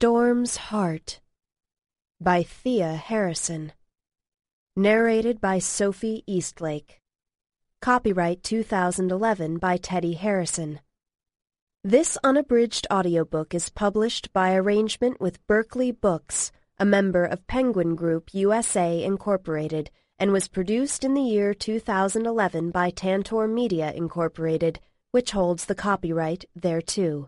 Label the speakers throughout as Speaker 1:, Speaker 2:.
Speaker 1: Storm's Heart by Thea Harrison. Narrated by Sophie Eastlake. Copyright 2011 by Teddy Harrison. This unabridged audiobook is published by arrangement with Berkeley Books, a member of Penguin Group USA Incorporated, and was produced in the year 2011 by Tantor Media Incorporated, which holds the copyright thereto.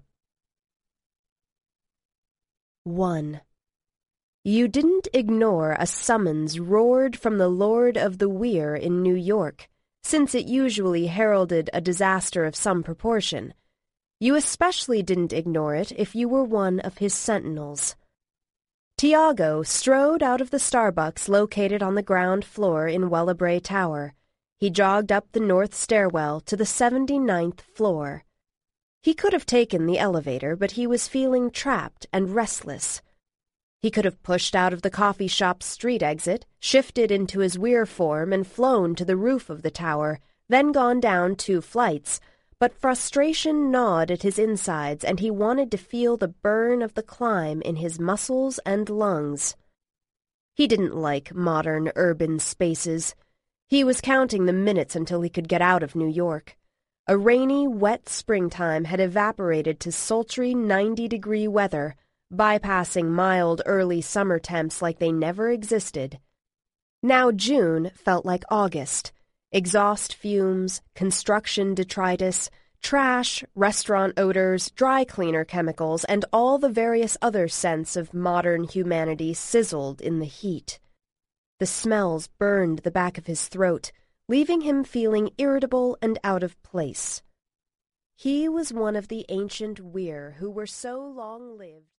Speaker 1: 1. You didn't ignore a summons roared from the Lord of the Weir in New York, since it usually heralded a disaster of some proportion. You especially didn't ignore it if you were one of his sentinels. Tiago strode out of the Starbucks located on the ground floor in Wellebrae Tower. He jogged up the north stairwell to the 79th floor. He could have taken the elevator, but he was feeling trapped and restless. He could have pushed out of the coffee shop's street exit, shifted into his Weir form and flown to the roof of the tower, then gone down 2 flights, but frustration gnawed at his insides and he wanted to feel the burn of the climb in his muscles and lungs. He didn't like modern urban spaces. He was counting the minutes until he could get out of New York. A rainy, wet springtime had evaporated to sultry 90-degree weather, bypassing mild early summer temps like they never existed. Now June felt like August. Exhaust fumes, construction detritus, trash, restaurant odors, dry cleaner chemicals, and all the various other scents of modern humanity sizzled in the heat. The smells burned the back of his throat, leaving him feeling irritable and out of place. He was one of the ancient Weir who were so long-lived